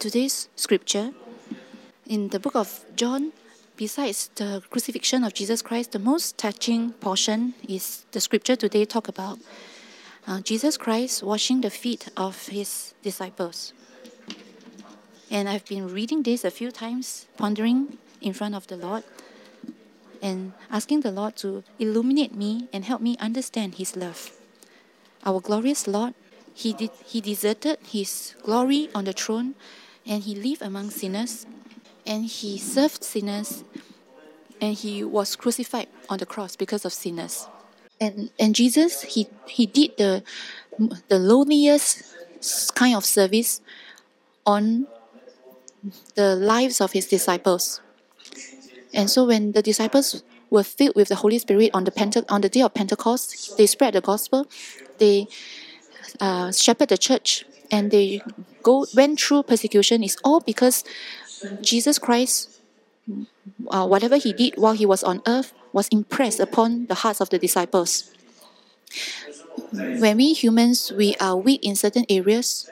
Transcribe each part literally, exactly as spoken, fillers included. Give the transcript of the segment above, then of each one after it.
today's scripture, in the book of John, besides the crucifixion of Jesus Christ, the most touching portion is the scripture today talk about uh, Jesus Christ washing the feet of his disciples. And I've been reading this a few times, pondering in front of the Lord, and asking the Lord to illuminate me and help me understand his love. Our glorious Lord, he did he deserted his glory on the throne, and he lived among sinners, and he served sinners, and he was crucified on the cross because of sinners. And and Jesus, he he did the the lowliest kind of service on the lives of his disciples. And so when the disciples were filled with the Holy Spirit on the Pente- on the day of Pentecost, they spread the gospel, they uh, shepherd the church, and they go went through persecution. It's all because Jesus Christ, uh, whatever he did while he was on earth, was impressed upon the hearts of the disciples. When we humans, we are weak in certain areas,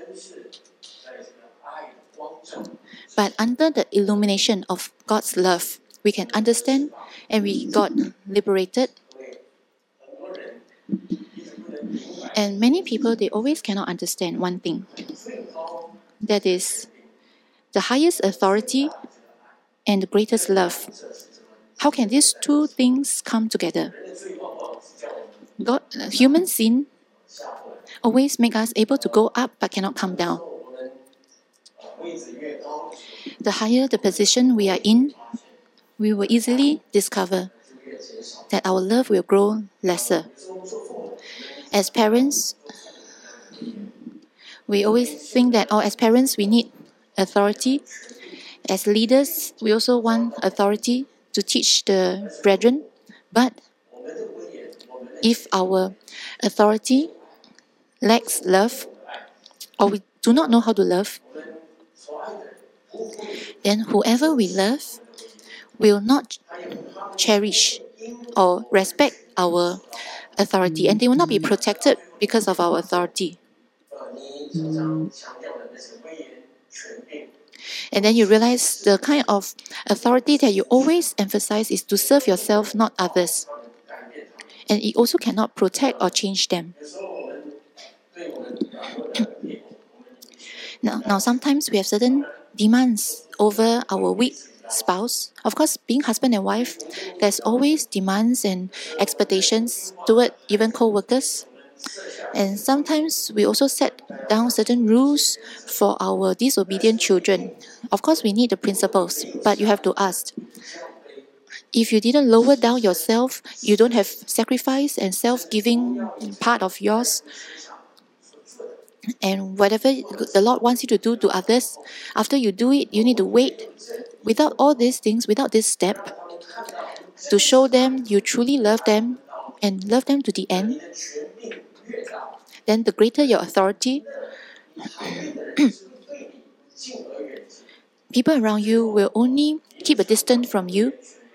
but under the illumination of God's love, we can understand and we got liberated. And many people, they always cannot understand one thing. That is the highest authority and the greatest love. How can these two things come together? God, human sin always make us able to go up but cannot come down. The higher the position we are in, we will easily discover that our love will grow lesser. As parents, we always think that, oh, as parents, we need authority. As leaders, we also want authority to teach the brethren. But if our authority lacks love, or we do not know how to love, then whoever we love will not cherish or respect our authority, and they will not be protected because of our authority. And then you realize the kind of authority that you always emphasize is to serve yourself, not others. And it also cannot protect or change them. now, now, sometimes we have certain demands over our weak spouse. Of course, being husband and wife, there's always demands and expectations toward even co-workers. And sometimes we also set down certain rules for our disobedient children. Of course, we need the principles, but you have to ask. If you didn't lower down yourself, you don't have sacrifice and self-giving part of yours, and whatever the Lord wants you to do to others, after you do it, you need to wait. Without all these things, without this step, to show them you truly love them and love them to the end, then the greater your authority, people around you will only keep a distance from you,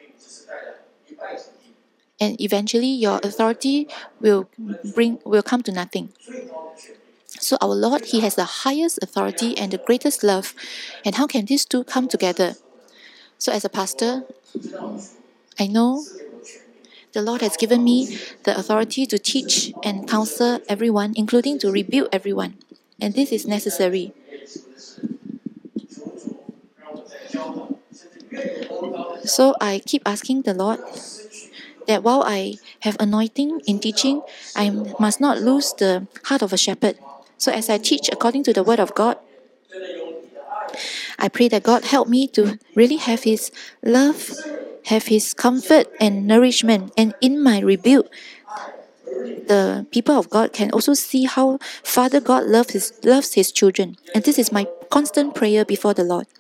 and eventually your authority will bring will come to nothing. So our Lord, he has the highest authority and the greatest love. And how can these two come together? So as a pastor, I know the Lord has given me the authority to teach and counsel everyone, including to rebuke everyone. And this is necessary. So I keep asking the Lord that while I have anointing in teaching, I must not lose the heart of a shepherd. So as I teach according to the word of God, I pray that God help me to really have his love, have his comfort and nourishment. And in my rebuke, the people of God can also see how Father God loves his, loves his children. And this is my constant prayer before the Lord.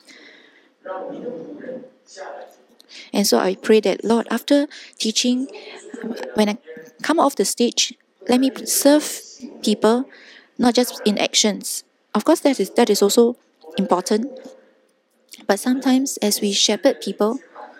And so I pray that, Lord, after teaching, when I come off the stage, let me serve people, not just in actions. Of course, that is that is also important. But sometimes as we shepherd people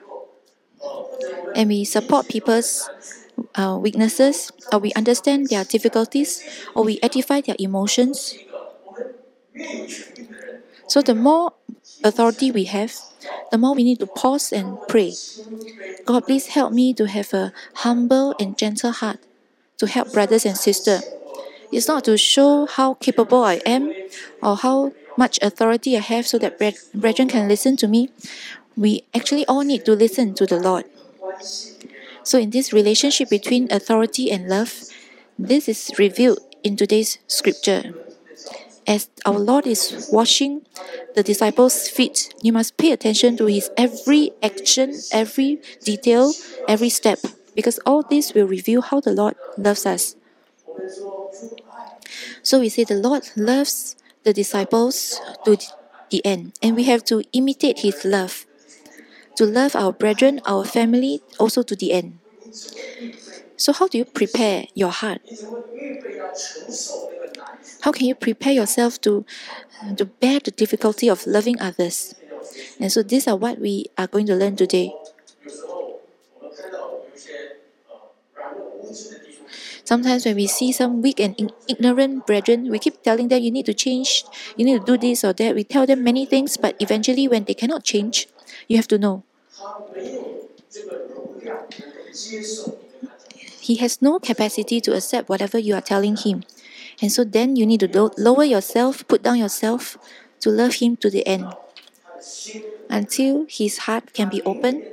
and we support people's uh, weaknesses, or we understand their difficulties, or we edify their emotions, So the more authority we have, the more we need to pause and pray. God, please help me to have a humble and gentle heart to help brothers and sisters. It's not to show how capable I am or how much authority I have so that brethren can listen to me. We actually all need to listen to the Lord. So in this relationship between authority and love, this is revealed in today's scripture. As our Lord is washing the disciples' feet, you must pay attention to his every action, every detail, every step, because all this will reveal how the Lord loves us. So we say the Lord loves the disciples to the end, and we have to imitate his love, to love our brethren, our family, also to the end. So how do you prepare your heart? How can you prepare yourself to, to bear the difficulty of loving others? And so these are what we are going to learn today. Sometimes when we see some weak and ignorant brethren, we keep telling them, you need to change, you need to do this or that. We tell them many things, but eventually when they cannot change, you have to know. He has no capacity to accept whatever you are telling him. And so then you need to lo- lower yourself, put down yourself to love him to the end, until his heart can be opened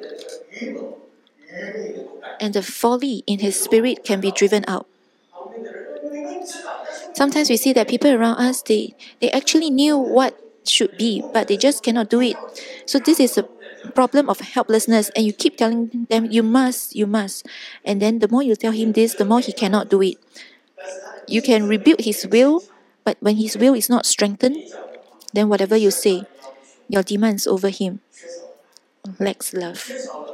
and the folly in his spirit can be driven out. Sometimes we see that people around us, they, they actually knew what should be, but they just cannot do it. So this is a problem of helplessness, and you keep telling them, you must, you must. And then the more you tell him this, the more he cannot do it. You can rebuild his will, but when his will is not strengthened, then whatever you say, your demands over him lacks love.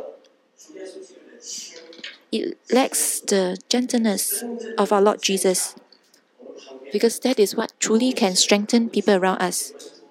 It lacks the gentleness of our Lord Jesus, because that is what truly can strengthen people around us.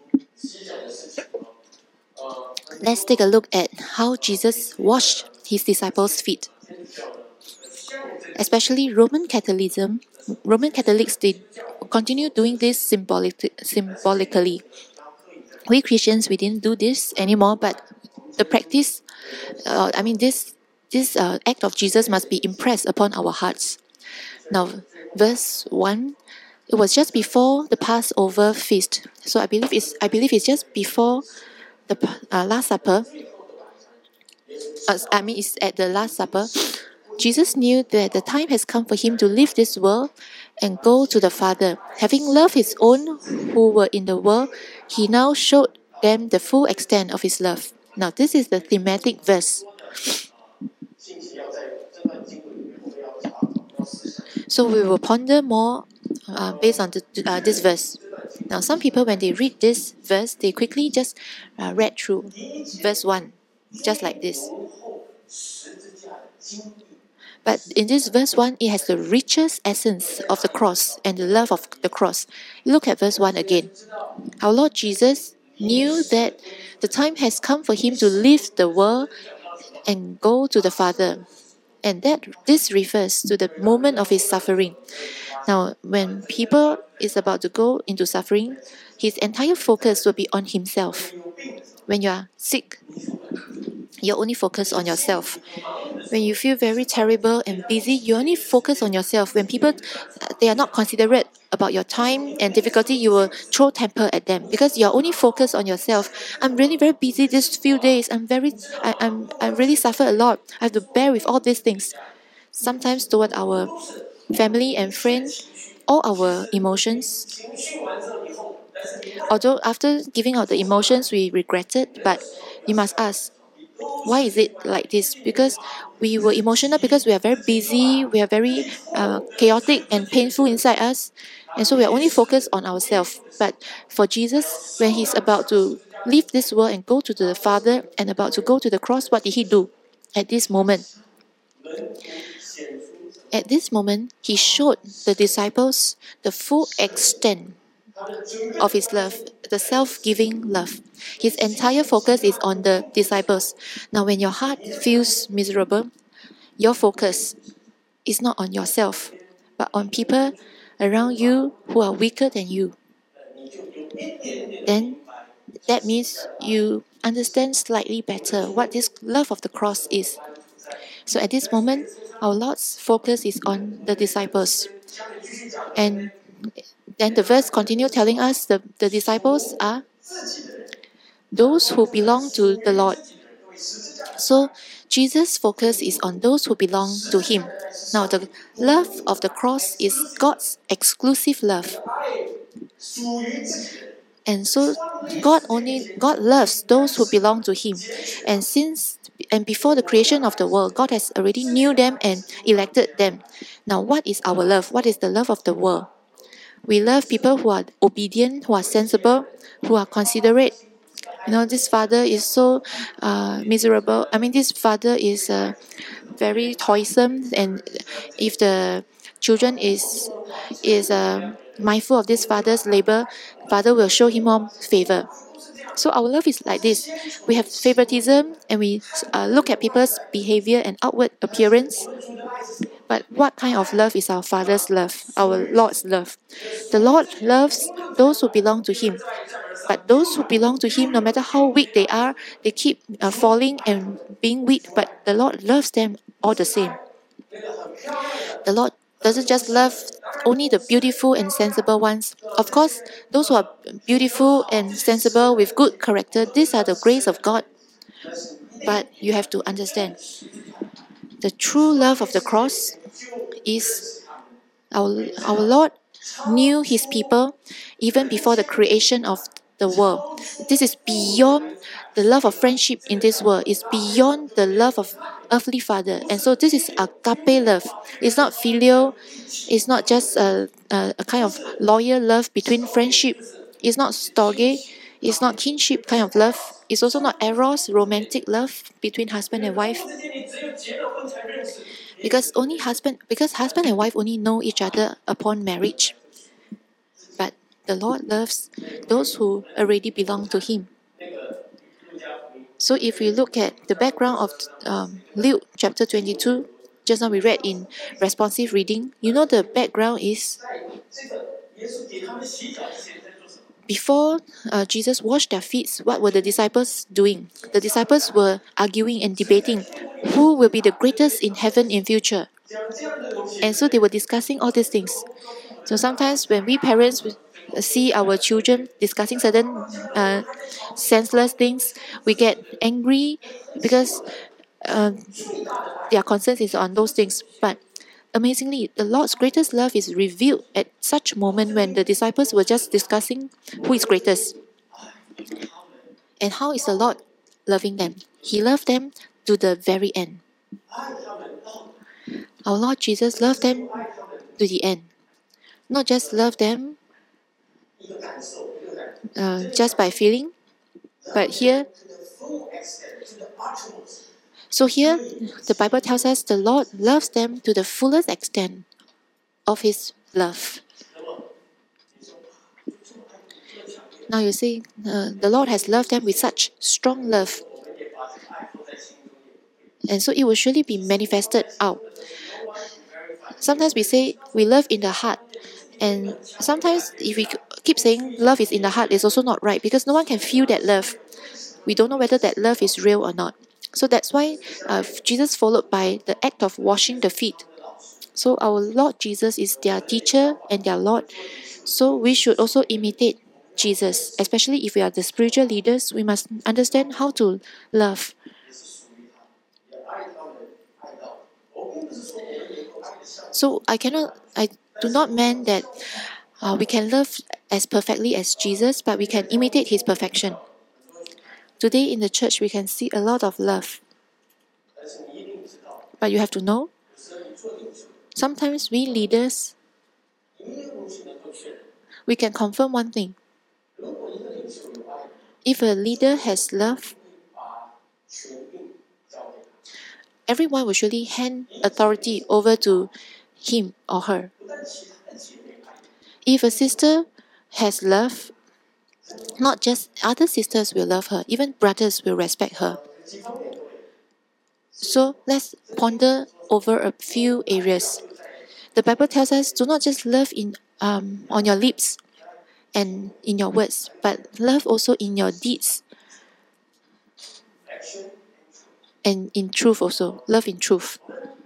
Let's take a look at how Jesus washed his disciples' feet. Especially Roman Catholicism, Roman Catholics, they continue doing this symbolic, symbolically. We Christians, we didn't do this anymore, but the practice, uh, I mean, this this uh, act of Jesus must be impressed upon our hearts. Now, verse one, it was just before the Passover feast. So I believe it's I believe it's just before the uh, Last Supper. Uh, I mean, it's at the Last Supper. Jesus knew that the time has come for him to leave this world and go to the Father. Having loved his own who were in the world, he now showed them the full extent of his love. Now, this is the thematic verse. So we will ponder more uh, based on the, uh, this verse. Now, some people, when they read this verse, they quickly just uh, read through verse one, just like this. But in this verse one, it has the richest essence of the cross and the love of the cross. Look at verse one again. Our Lord Jesus knew that the time has come for him to leave the world and go to the Father. And that this refers to the moment of his suffering. Now, when people is about to go into suffering, his entire focus will be on himself. When you are sick, you only focus on yourself. When you feel very terrible and busy, you only focus on yourself. When people, they are not considerate about your time and difficulty, you will throw temper at them because you're only focused on yourself. I'm really very busy these few days. I'm very, I, I'm, I really suffer a lot. I have to bear with all these things. Sometimes toward our family and friends, all our emotions. Although after giving out the emotions, we regret it, but you must ask, why is it like this? Because we were emotional because we are very busy, we are very uh, chaotic and painful inside us. And so we are only focused on ourselves. But for Jesus, when he's about to leave this world and go to the Father and about to go to the cross, what did he do at this moment? At this moment, he showed the disciples the full extent of his love, the self-giving love. His entire focus is on the disciples. Now, when your heart feels miserable, your focus is not on yourself, but on people around you who are weaker than you. Then that means you understand slightly better what this love of the cross is. So at this moment, our Lord's focus is on the disciples. And then the verse continue telling us the, the disciples are those who belong to the Lord. So Jesus' focus is on those who belong to Him. Now, the love of the cross is God's exclusive love. And so God only God loves those who belong to Him. And since and before the creation of the world, God has already knew them and elected them. Now, what is our love? What is the love of the world? We love people who are obedient, who are sensible, who are considerate. You know, this father is so uh, miserable. I mean, this father is uh, very toilsome, and if the children is is uh, mindful of this father's labor, father will show him more favor. So our love is like this. We have favoritism, and we uh, look at people's behavior and outward appearance. But what kind of love is our Father's love, our Lord's love? The Lord loves those who belong to Him. But those who belong to Him, no matter how weak they are, they keep uh, falling and being weak, but the Lord loves them all the same. The Lord doesn't just love only the beautiful and sensible ones. Of course, those who are beautiful and sensible with good character, these are the grace of God. But you have to understand, the true love of the cross is our, our Lord knew His people even before the creation of the world. This is beyond the love of friendship in this world. It's beyond the love of earthly father. And so this is agape love. It's not filial. It's not just a, a, a kind of loyal love between friendship. It's not storge. It's not kinship kind of love. It's also not eros, romantic love between husband and wife. Because only husband, because husband and wife only know each other upon marriage. But the Lord loves those who already belong to Him. So if we look at the background of um, Luke chapter twenty-two, just now we read in responsive reading, you know the background is before uh, Jesus washed their feet, what were the disciples doing? The disciples were arguing and debating who will be the greatest in heaven in future. And so they were discussing all these things. So sometimes when we parents see our children discussing certain uh, senseless things, we get angry because uh, their concerns is on those things. But amazingly, the Lord's greatest love is revealed at such moment when the disciples were just discussing who is greatest. And how is the Lord loving them? He loved them to the very end. Our Lord Jesus loved them to the end. Not just love them uh, just by feeling, but here, so here the Bible tells us the Lord loves them to the fullest extent of His love. Now you see, uh, the Lord has loved them with such strong love. And so it will surely be manifested out. Sometimes we say we love in the heart. And sometimes if we keep saying love is in the heart, it's also not right because no one can feel that love. We don't know whether that love is real or not. So that's why uh, Jesus followed by the act of washing the feet. So our Lord Jesus is their teacher and their Lord. So we should also imitate Jesus, especially if we are the spiritual leaders. We must understand how to love. So I cannot, I do not mean that uh, we can love as perfectly as Jesus, but we can imitate His perfection. Today in the church, we can see a lot of love. But you have to know, sometimes we leaders, we can confirm one thing. If a leader has love, everyone will surely hand authority over to him or her. If a sister has love, not just other sisters will love her, even brothers will respect her. So let's ponder over a few areas. The Bible tells us do not just love in um, on your lips. and in your words, but love also in your deeds and in truth also. Love in truth.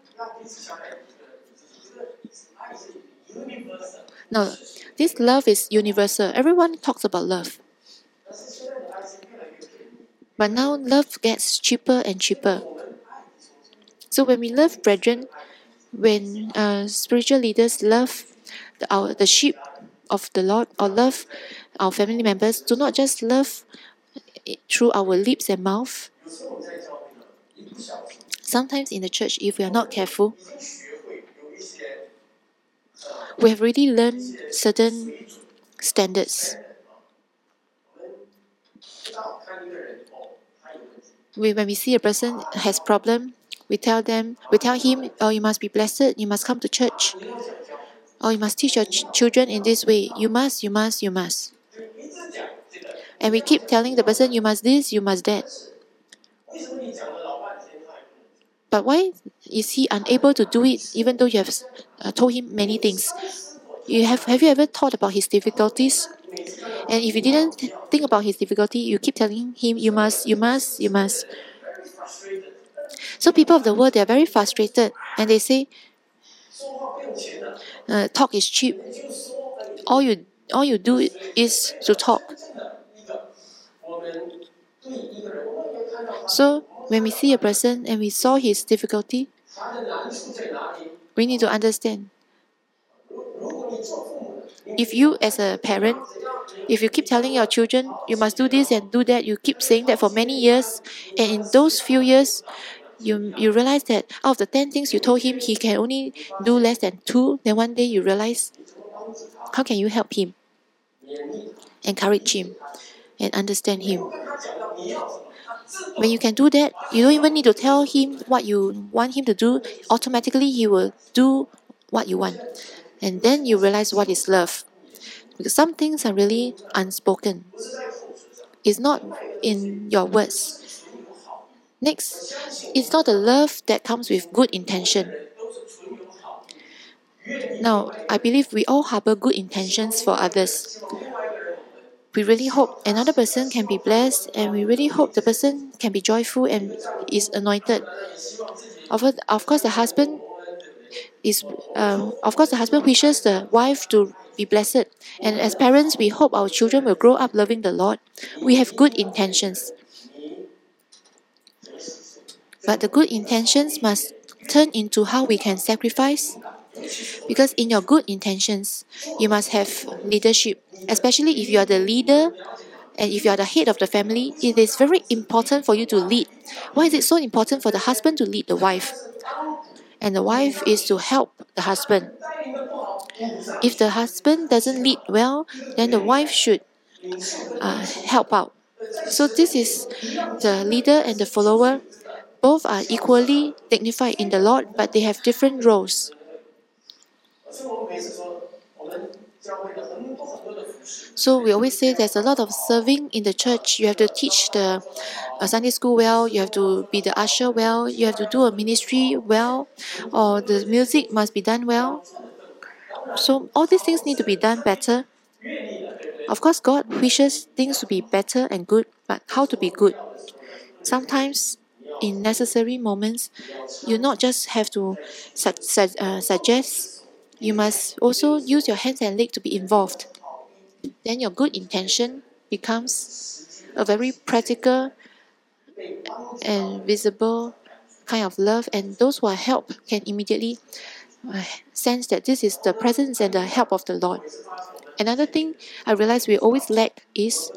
Now, this love is universal. Everyone talks about love. But now love gets cheaper and cheaper. So when we love brethren, when uh, spiritual leaders love the, our, the sheep of the Lord or love our family members, do not just love it through our lips and mouth. Sometimes in the church, if we are not careful, we have already learned certain standards. We, when we see a person has problem, we tell them, we tell him, oh, you must be blessed, you must come to church. Or you must teach your ch- children in this way. You must, you must, you must. And we keep telling the person, you must this, you must that. But why is he unable to do it even though you have uh, told him many things? You have, have you ever thought about his difficulties? And if you didn't th- think about his difficulty, you keep telling him, you must, you must, you must. So people of the world, they are very frustrated. And they say, uh, talk is cheap. All you, all you do is to talk. So when we see a person and we saw his difficulty, we need to understand. If you as a parent, if you keep telling your children, you must do this and do that, you keep saying that for many years, and in those few years, you, you realize that out of the ten things you told him, he can only do less than two, then one day you realize, how can you help him? Encourage him and understand him. When you can do that, you don't even need to tell him what you want him to do. Automatically, he will do what you want. And then you realize what is love. Because some things are really unspoken. It's not in your words. Next, it's not the love that comes with good intention. Now, I believe we all harbor good intentions for others. We really hope another person can be blessed, and we really hope the person can be joyful and is anointed. Of, of course, the husband is, um, of course, the husband wishes the wife to be blessed. And as parents, we hope our children will grow up loving the Lord. We have good intentions. But the good intentions must turn into how we can sacrifice. Because in your good intentions, you must have leadership. Especially if you are the leader and if you are the head of the family, it is very important for you to lead. Why is it so important for the husband to lead the wife? And the wife is to help the husband. If the husband doesn't lead well, then the wife should uh, help out. So this is the leader and the follower. Both are equally dignified in the Lord, but they have different roles. So we always say there's a lot of serving in the church. You have to teach the uh, Sunday school well, you have to be the usher well, you have to do a ministry well, or the music must be done well. So all these things need to be done better. Of course, God wishes things to be better and good, but how to be good? Sometimes, in necessary moments, you not just have to su- su- uh, suggest, you must also use your hands and legs to be involved. Then your good intention becomes a very practical and visible kind of love, and those who are helped can immediately uh, sense that this is the presence and the help of the Lord. Another thing I realize we always lack is,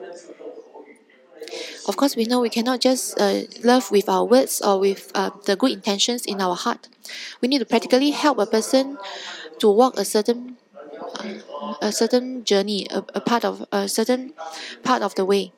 of course, we know we cannot just uh, love with our words or with uh, the good intentions in our heart. We need to practically help a person to walk a certain uh, a certain journey, a, a part of a certain part of the way.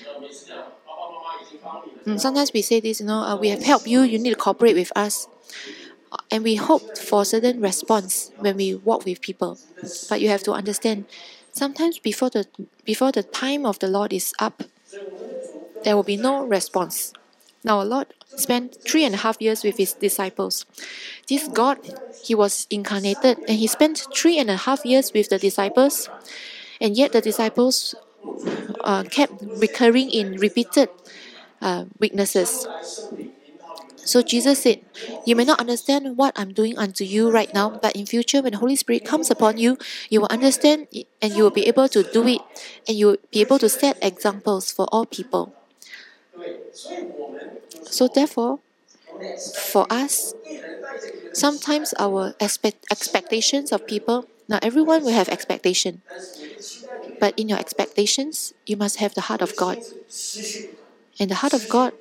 Mm, sometimes we say this, you know, uh, we have helped you, you need to cooperate with us. And we hope for a certain response when we walk with people. But you have to understand, sometimes before the before the time of the Lord is up, there will be no response. Now, our Lord spent three and a half years with his disciples. This God, he was incarnated, and he spent three and a half years with the disciples. And yet the disciples uh, kept recurring in repeated uh, weaknesses. So Jesus said, "You may not understand what I'm doing unto you right now, but in future when the Holy Spirit comes upon you, you will understand it and you will be able to do it, and you will be able to set examples for all people." So therefore, for us, sometimes our expect expectations of people, now everyone will have expectation, but in your expectations, you must have the heart of God. And the heart of God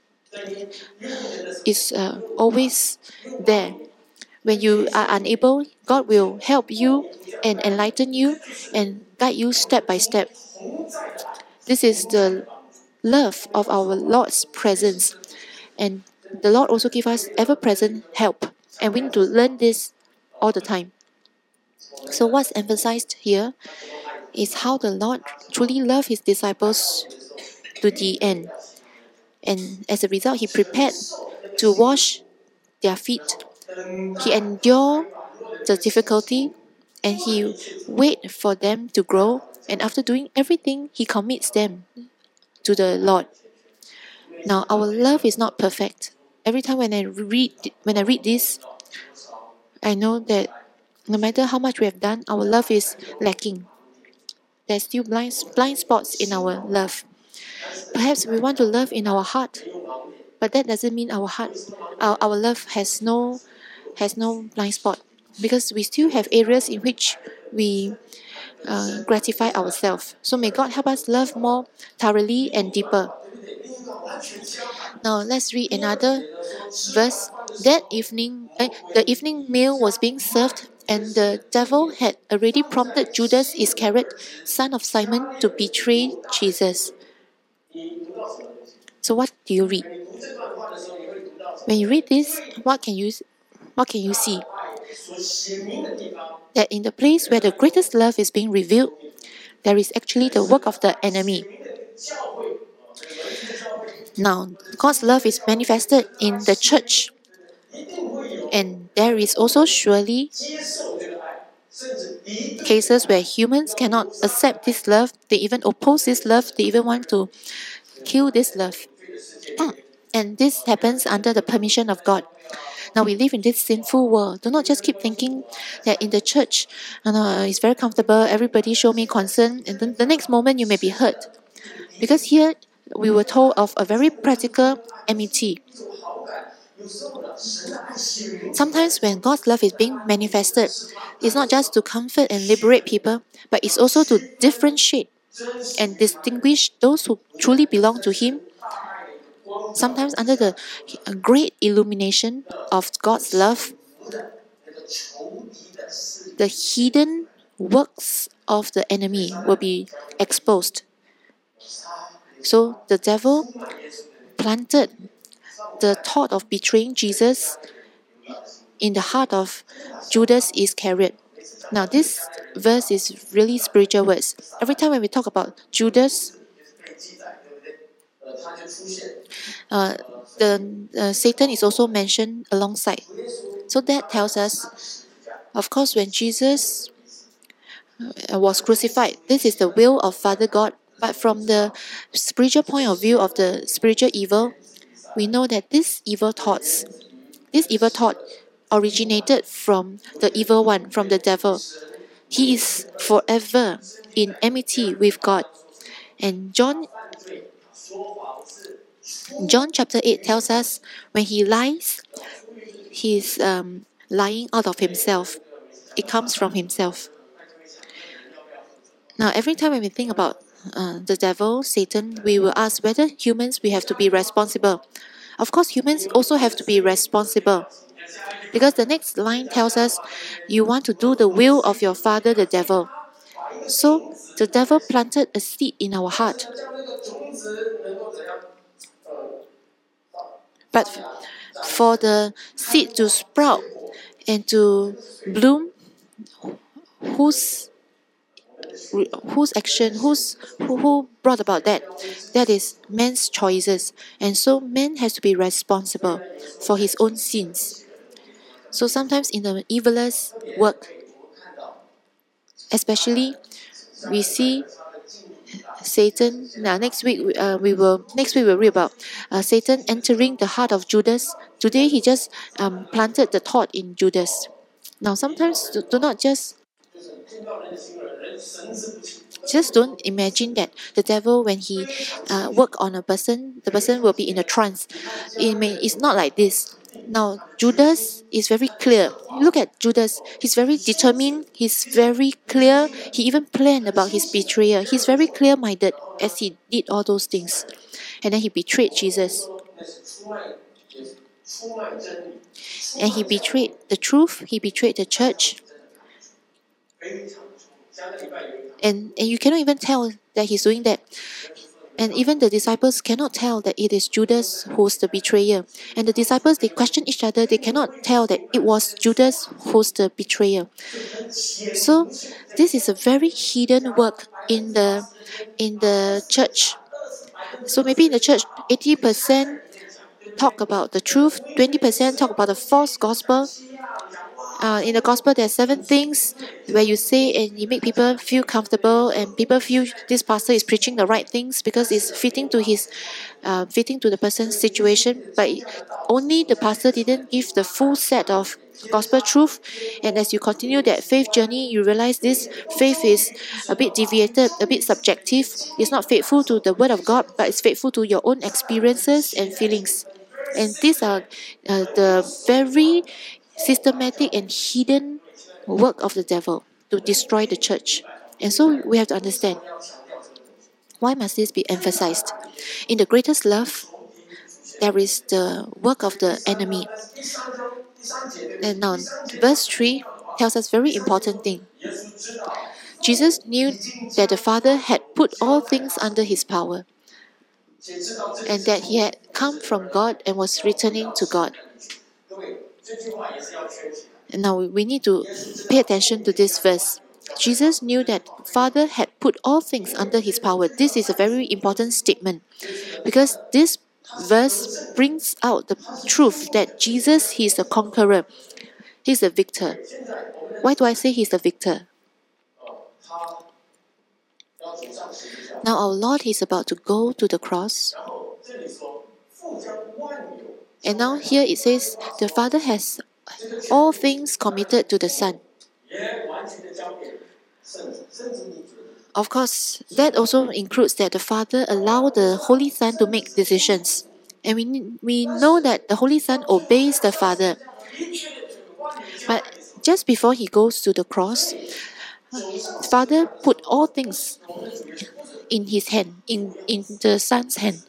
is uh, always there. When you are unable, God will help you and enlighten you and guide you step by step. This is the love of our Lord's presence. And the Lord also gives us ever-present help. And we need to learn this all the time. So what's emphasized here is how the Lord truly loved His disciples to the end. And as a result, He prepared to wash their feet. He endured the difficulty and He wait for them to grow. And after doing everything, He commits them to the Lord. Now, our love is not perfect. Every time when I read when I read this, I know that no matter how much we have done, our love is lacking. There's still blind, blind spots in our love. Perhaps we want to love in our heart, but that doesn't mean our heart, our, our love has no has no blind spot, because we still have areas in which we uh, gratify ourselves. So may God help us love more thoroughly and deeper. Now let's read another verse. That evening, eh, the evening meal was being served, and the devil had already prompted Judas Iscariot, son of Simon, to betray Jesus. So what do you read? When you read this, what can you what can you see? That in the place where the greatest love is being revealed, there is actually the work of the enemy. Now, God's love is manifested in the church, and there is also surely cases where humans cannot accept this love, they even oppose this love, they even want to kill this love. And this happens under the permission of God. Now we live in this sinful world. Do not just keep thinking that in the church, you know, it's very comfortable, everybody show me concern, and then the next moment you may be hurt. Because here we were told of a very practical enmity. Sometimes when God's love is being manifested, it's not just to comfort and liberate people, but it's also to differentiate and distinguish those who truly belong to Him. Sometimes under the great illumination of God's love, the hidden works of the enemy will be exposed. So the devil planted the thought of betraying Jesus in the heart of Judas Iscariot. Now this verse is really spiritual words. Every time when we talk about Judas, uh, the uh, Satan is also mentioned alongside. So that tells us, of course, when Jesus uh, was crucified, this is the will of Father God. But from the spiritual point of view of the spiritual evil, we know that this evil thoughts, this evil thought originated from the evil one, from the devil. He is forever in enmity with God. And John John chapter eight tells us when he lies, he's um, lying out of himself. It comes from himself. Now, every time when we think about uh, the devil, Satan, we will ask whether humans, we have to be responsible. Of course, humans also have to be responsible. Because the next line tells us, you want to do the will of your father, the devil. So, the devil planted a seed in our heart. But for the seed to sprout and to bloom, whose whose action, who's, who, who brought about that? That is man's choices. And so man has to be responsible for his own sins. So sometimes in the evilest work, especially we see Satan. Now, next week uh, we will next week we'll read about uh, Satan entering the heart of Judas. Today he just um, planted the thought in Judas. Now, sometimes do, do not just just don't imagine that the devil, when he uh, work on a person, the person will be in a trance. It may it's not like this. Now, Judas is very clear. Look at Judas. He's very determined. He's very clear. He even planned about his betrayer. He's very clear-minded as he did all those things. And then he betrayed Jesus. And he betrayed the truth. He betrayed the church. And, and you cannot even tell that he's doing that. And even the disciples cannot tell that it is Judas who's the betrayer. And the disciples, they question each other. They cannot tell that it was Judas who's the betrayer. So this is a very hidden work in the in the church. So maybe in the church, eighty percent talk about the truth, twenty percent talk about the false gospel. Uh, in the gospel, there are seven things where you say and you make people feel comfortable, and people feel this pastor is preaching the right things because it's fitting to his, uh, fitting to the person's situation. But only the pastor didn't give the full set of gospel truth. And as you continue that faith journey, you realize this faith is a bit deviated, a bit subjective. It's not faithful to the word of God, but it's faithful to your own experiences and feelings. And these are uh, the very systematic and hidden work of the devil to destroy the church. And so we have to understand, why must this be emphasized? In the greatest love, there is the work of the enemy. And now, verse three tells us very important thing. Jesus knew that the Father had put all things under his power, and that he had come from God and was returning to God. And now we need to pay attention to this verse. Jesus knew that Father had put all things under his power. This is a very important statement, because this verse brings out the truth that Jesus, he is a conqueror. He's a victor. Why do I say he's the victor? Now our Lord is about to go to the cross. And now here it says the Father has all things committed to the Son. Of course, that also includes that the Father allowed the Holy Son to make decisions. And we, we know that the Holy Son obeys the Father. But just before he goes to the cross, Father put all things in his hand, in, in the Son's hand.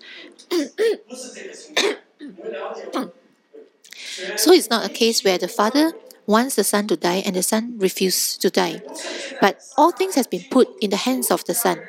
So it's not a case where the Father wants the Son to die and the Son refuses to die. But all things has been put in the hands of the Son.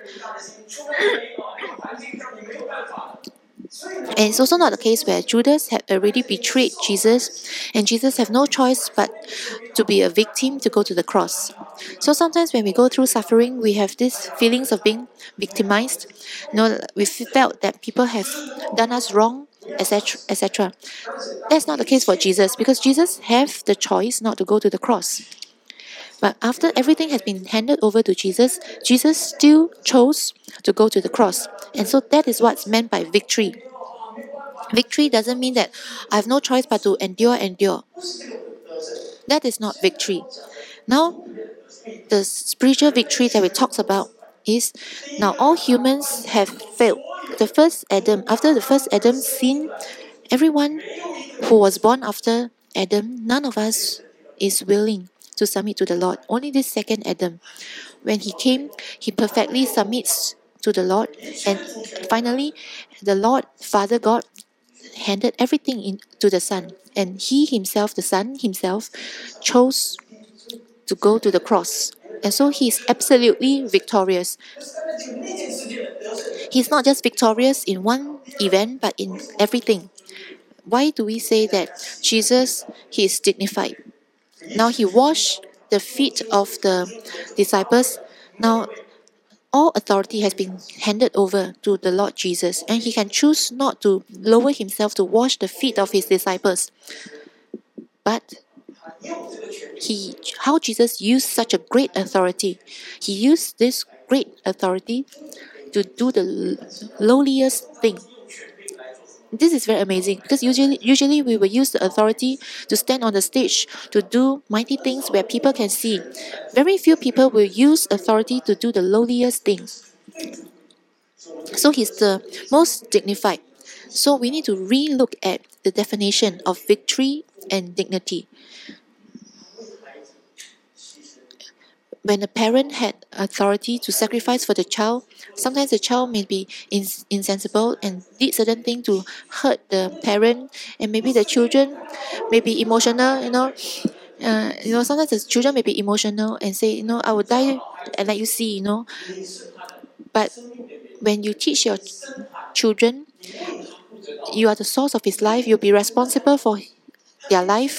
And it's also not a case where Judas had already betrayed Jesus and Jesus have no choice but to be a victim to go to the cross. So sometimes when we go through suffering, we have these feelings of being victimized. You know, we felt that people have done us wrong, et cetera, et cetera. That's not the case for Jesus, because Jesus have the choice not to go to the cross. But after everything has been handed over to Jesus, Jesus still chose to go to the cross. And so that is what's meant by victory. Victory doesn't mean that I have no choice but to endure, endure. That is not victory. Now, the spiritual victory that we talked about is, now all humans have failed. The first Adam, after the first Adam sin, everyone who was born after Adam, none of us is willing to submit to the Lord. Only this second Adam, when he came, he perfectly submits to the Lord. And finally, the Lord, Father God, handed everything in to the Son. And he himself, the Son himself, chose to go to the cross. And so he's absolutely victorious. He's not just victorious in one event, but in everything. Why do we say that Jesus, he is dignified? Now he washed the feet of the disciples. Now all authority has been handed over to the Lord Jesus, and he can choose not to lower himself to wash the feet of his disciples. But he, how Jesus used such a great authority. He used this great authority to do the lowliest thing. This is very amazing because usually, usually we will use the authority to stand on the stage to do mighty things where people can see. Very few people will use authority to do the lowliest things. So he's the most dignified. So we need to re-look at the definition of victory and dignity. When a parent had authority to sacrifice for the child, sometimes the child may be ins- insensible and did certain thing to hurt the parent, and maybe the children may be emotional. You know, uh, you know, sometimes the children may be emotional and say, you know, I will die and let you see. You know, but when you teach your ch- children, you are the source of his life. You'll be responsible for their life.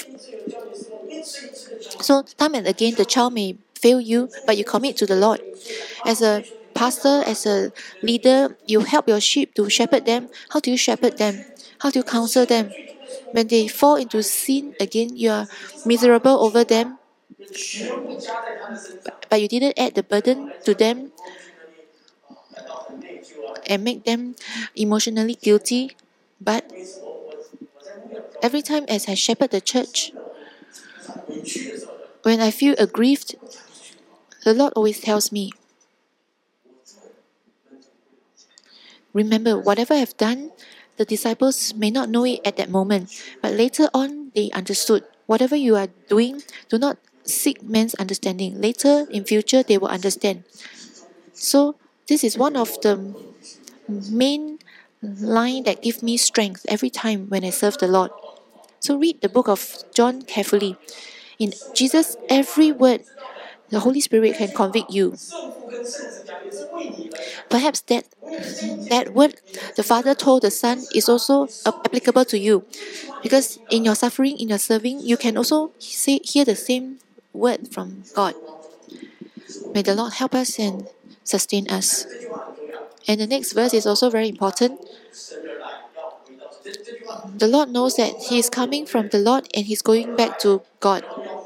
So time and again, the child may fail you, but you commit to the Lord. As a pastor, as a leader, you help your sheep to shepherd them. How do you shepherd them? How do you counsel them? When they fall into sin again, you are miserable over them, but you didn't add the burden to them and make them emotionally guilty. But every time as I shepherd the church, when I feel aggrieved, the Lord always tells me, remember, whatever I have done, the disciples may not know it at that moment, but later on they understood. Whatever you are doing, do not seek man's understanding. Later, in future, they will understand. So this is one of the main line that give me strength every time when I serve the Lord. So read the book of John carefully. In Jesus, every word, the Holy Spirit can convict you. Perhaps that that word the Father told the Son is also applicable to you, because in your suffering, in your serving, you can also say, hear the same word from God. May the Lord help us and sustain us. And the next verse is also very important. The Lord knows that He is coming from the Lord and He's going back to God.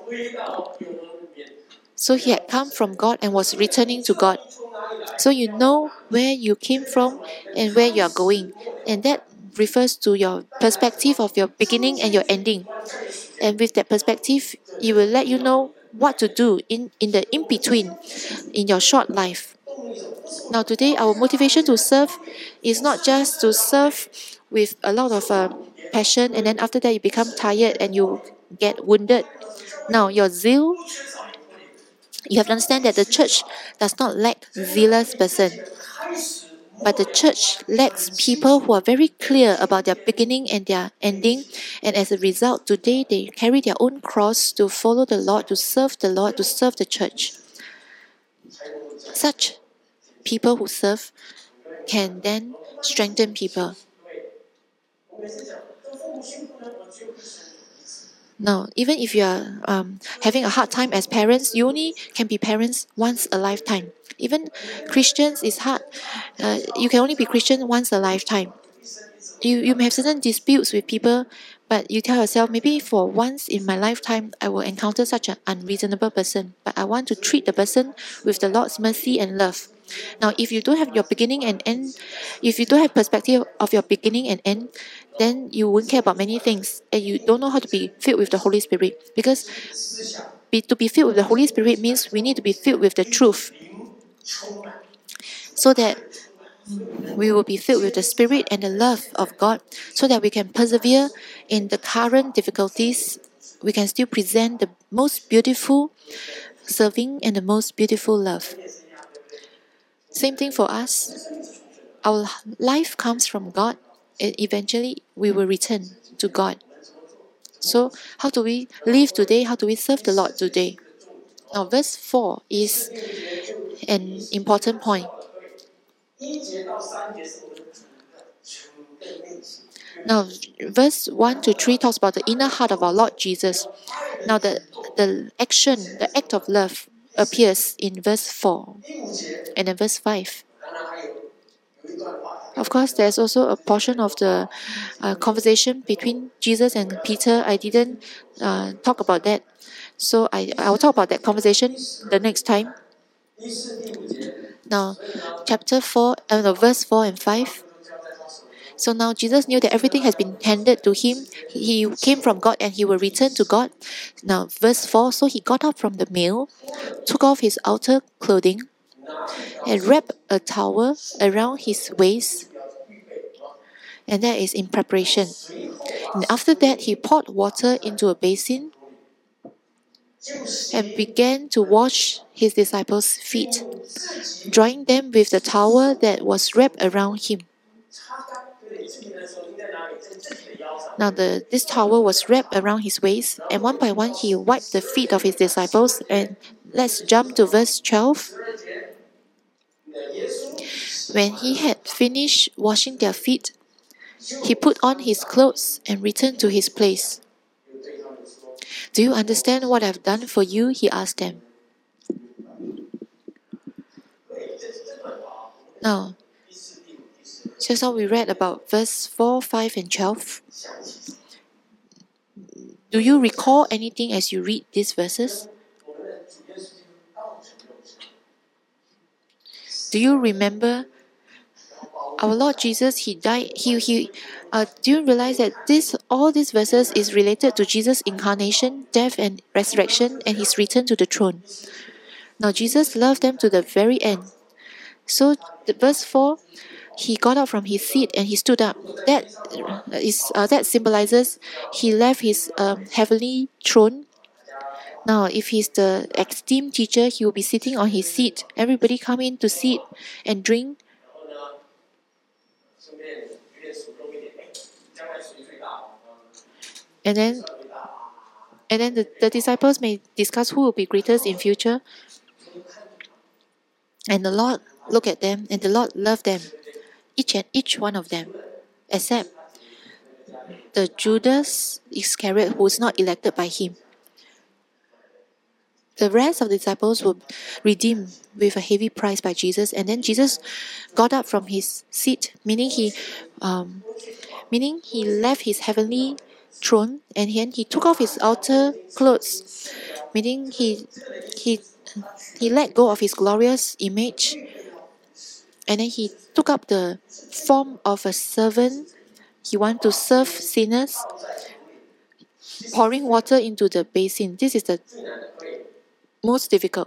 So He had come from God and was returning to God. So you know where you came from and where you are going. And that refers to your perspective of your beginning and your ending. And with that perspective, it will let you know what to do in, in the in-between in your short life. Now today, our motivation to serve is not just to serve with a lot of uh, passion and then after that you become tired and you get wounded. Now your zeal, you have to understand that the church does not lack zealous person. But the church lacks people who are very clear about their beginning and their ending. And as a result, today they carry their own cross to follow the Lord, to serve the Lord, to serve the church. Such people who serve can then strengthen people. Now, even if you are um, having a hard time as parents, you only can be parents once a lifetime. Even Christians is hard. Uh, you can only be Christian once a lifetime. You, you may have certain disputes with people, but you tell yourself, maybe for once in my lifetime, I will encounter such an unreasonable person. But I want to treat the person with the Lord's mercy and love. Now, if you don't have your beginning and end, if you don't have perspective of your beginning and end, then you won't care about many things, and you don't know how to be filled with the Holy Spirit. Because be, to be filled with the Holy Spirit means we need to be filled with the truth, so that we will be filled with the Spirit and the love of God, so that we can persevere in the current difficulties. We can still present the most beautiful serving and the most beautiful love. Same thing for us. Our life comes from God, and eventually we will return to God. So, how do we live today? How do we serve the Lord today? Now, verse four is an important point. Now, verse one to three talks about the inner heart of our Lord Jesus. Now, the, the action, the act of love appears in verse four and then verse five. Of course, there's also a portion of the uh, conversation between Jesus and Peter. I didn't uh, talk about that. So I, I will talk about that conversation the next time. Now, chapter four, uh, no, verse four and five. So now Jesus knew that everything has been handed to him. He came from God and he will return to God. Now, verse four. So he got up from the meal, took off his outer clothing, and wrapped a towel around his waist. And that is in preparation. And after that, he poured water into a basin and began to wash his disciples' feet, drying them with the towel that was wrapped around him. Now, the, this towel was wrapped around his waist, and one by one he wiped the feet of his disciples. And let's jump to verse twelve. When he had finished washing their feet, he put on his clothes and returned to his place. Do you understand what I've done for you? He asked them. Now, just now we read about verse four, five, and twelve. Do you recall anything as you read these verses? Do you remember our Lord Jesus? He died. He he. Uh, do you realize that this all these verses is related to Jesus' incarnation, death, and resurrection, and his return to the throne? Now Jesus loved them to the very end. So the verse four, he got up from his seat and he stood up. That is uh, that symbolizes he left his um, heavenly throne. Now, if he's the esteemed teacher, he will be sitting on his seat. Everybody come in to sit and drink. And then, and then the, the disciples may discuss who will be greatest in future. And the Lord looked at them, and the Lord loved them, each and each one of them, except the Judas Iscariot who was not elected by him. The rest of the disciples were redeemed with a heavy price by Jesus, and then Jesus got up from his seat, meaning he, um, meaning he left his heavenly throne, and then he took off his outer clothes, meaning he, he, he let go of his glorious image, and then he took up the form of a servant. He wanted to serve sinners, pouring water into the basin. This is the most difficult.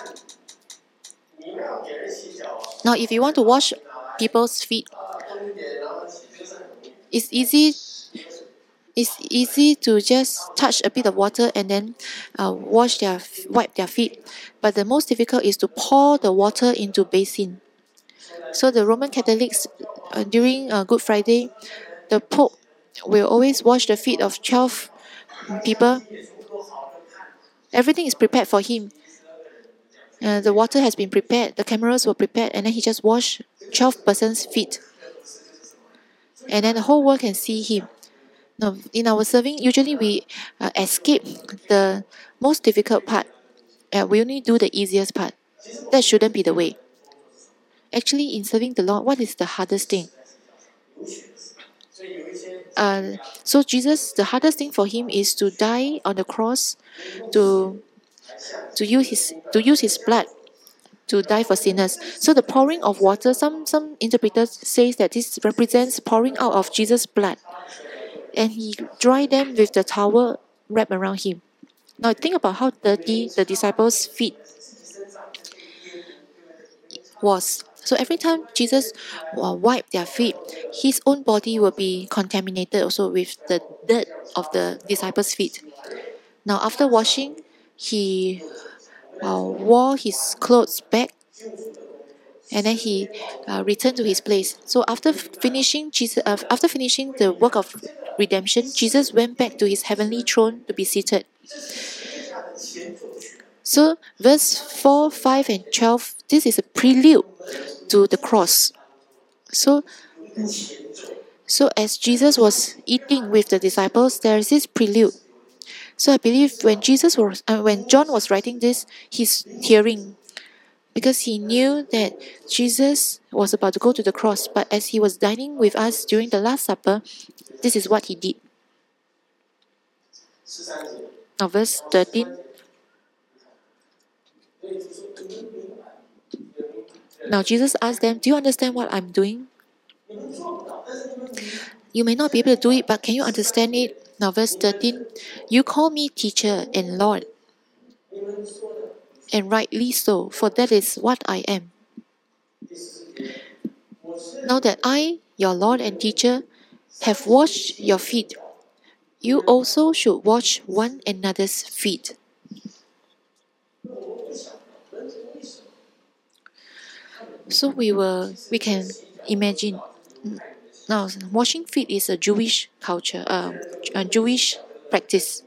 Now, if you want to wash people's feet, it's easy. It's easy to just touch a bit of water and then uh, wash their wipe their feet. But the most difficult is to pour the water into basin. So the Roman Catholics uh, during uh, Good Friday, the Pope will always wash the feet of twelve people. Everything is prepared for him. Uh, the water has been prepared, the cameras were prepared, and then he just washed twelve persons' feet. And then the whole world can see him. Now, in our serving, usually we uh, escape the most difficult part. Uh, we only do the easiest part. That shouldn't be the way. Actually, in serving the Lord, what is the hardest thing? Uh, so Jesus, the hardest thing for him is to die on the cross, to to use his to use his blood to die for sinners. So the pouring of water, some some interpreters say that this represents pouring out of Jesus' blood, and he dried them with the towel wrapped around him. Now think about how dirty the disciples' feet was. So every time Jesus uh, wiped their feet, his own body will be contaminated also with the dirt of the disciples' feet. Now after washing, he uh, wore his clothes back, and then he uh, returned to his place. So after finishing Jesus, uh, after finishing the work of redemption, Jesus went back to his heavenly throne to be seated. So verse four, five, and twelve, this is a prelude to the cross. So, so as Jesus was eating with the disciples, there is this prelude. So I believe when Jesus was, uh, when John was writing this, he's tearing, because he knew that Jesus was about to go to the cross. But as he was dining with us during the Last Supper, this is what he did. Now, verse thirteen. Now Jesus asked them, do you understand what I'm doing? You may not be able to do it, but can you understand it? Now verse thirteen, you call me teacher and Lord, and rightly so, for that is what I am. Now that I, your Lord and teacher, have washed your feet, you also should wash one another's feet. So we will, we can imagine. Now, washing feet is a Jewish culture, uh, a Jewish practice.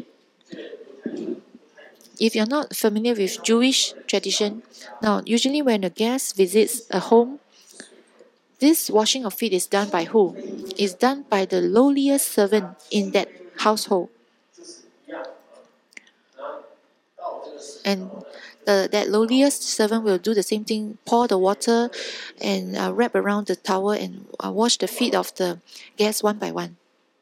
If you're not familiar with Jewish tradition, now usually when a guest visits a home, this washing of feet is done by who? It's done by the lowliest servant in that household. And the, that lowliest servant will do the same thing, pour the water and uh, wrap around the towel and uh, wash the feet of the guests one by one.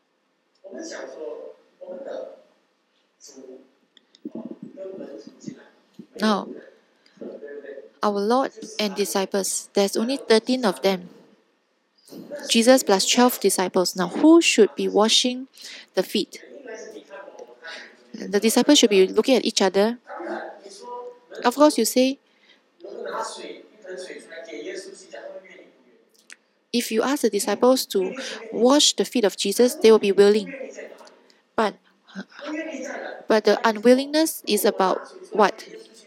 Now, our Lord and disciples, there's only thirteen of them. Jesus plus twelve disciples. Now, who should be washing the feet? The disciples should be looking at each other. Of course, you say, if you ask the disciples to wash the feet of Jesus, they will be willing. But, but the unwillingness is about what?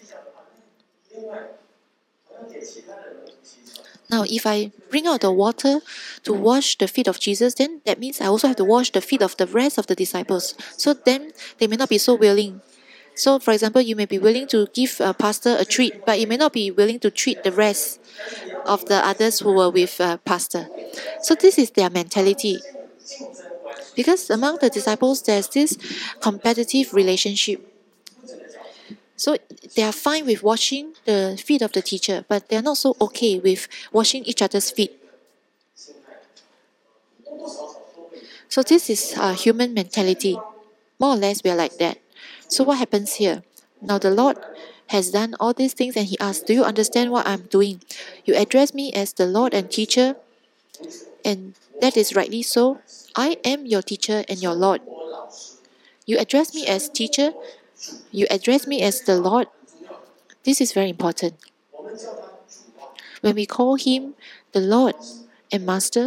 Now, if I bring out the water to wash the feet of Jesus, then that means I also have to wash the feet of the rest of the disciples. So then they may not be so willing. So, for example, you may be willing to give a pastor a treat, but you may not be willing to treat the rest of the others who were with uh, pastor. So this is their mentality. Because among the disciples, there's this competitive relationship. So they are fine with washing the feet of the teacher, but they are not so okay with washing each other's feet. So this is a human mentality. More or less, we are like that. So what happens here? Now the Lord has done all these things and he asks, do you understand what I'm doing? You address me as the Lord and teacher, and that is rightly so. I am your teacher and your Lord. You address me as teacher, you address me as the Lord. This is very important. When we call him the Lord and Master,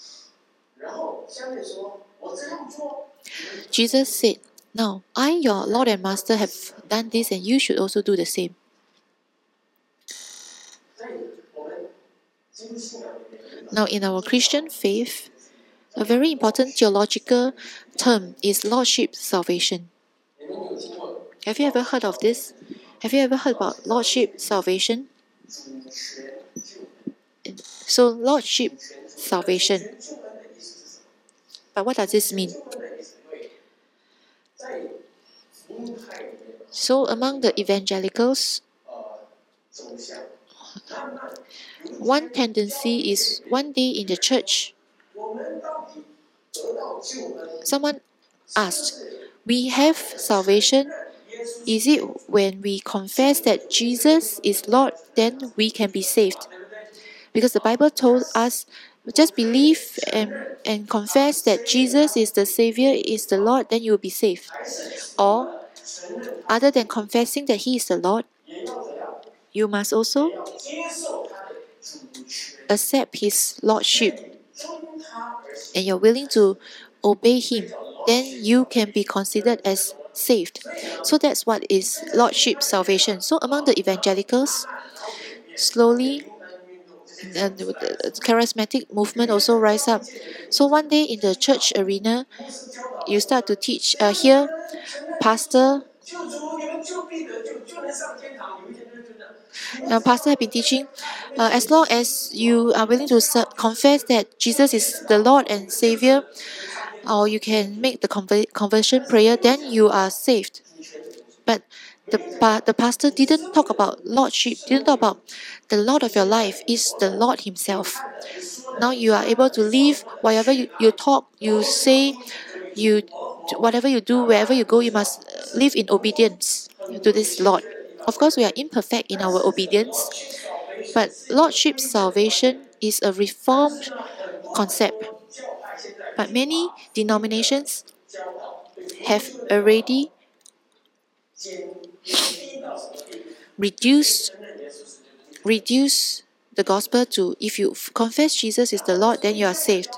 Jesus said, now, I, your Lord and Master, have done this and you should also do the same. Now, in our Christian faith, a very important theological term is Lordship salvation. Have you ever heard of this? Have you ever heard about Lordship salvation? So, Lordship salvation. But what does this mean? So, among the evangelicals, one tendency is one day in the church, someone asked, we have salvation. Is it when we confess that Jesus is Lord, then we can be saved? Because the Bible told us, just believe and, and confess that Jesus is the Savior, is the Lord, then you will be saved. Or, other than confessing that He is the Lord, you must also accept His Lordship and you're willing to obey Him, then you can be considered as saved. So that's what is Lordship salvation. So among the evangelicals, slowly, and the charismatic movement also rise up. So one day in the church arena, you start to teach, uh, here, pastor, uh, pastor have been teaching, uh, as long as you are willing to confess that Jesus is the Lord and Savior, or you can make the conver- conversion prayer, then you are saved. But the, pa- the pastor didn't talk about Lordship, didn't talk about the Lord of your life is the Lord Himself. Now you are able to live, whatever you, you talk, you say, you whatever you do, wherever you go, you must live in obedience to this Lord. Of course, we are imperfect in our obedience, But Lordship salvation is a reformed concept. But many denominations have already reduced, reduced the gospel to if you confess Jesus is the Lord, then you are saved.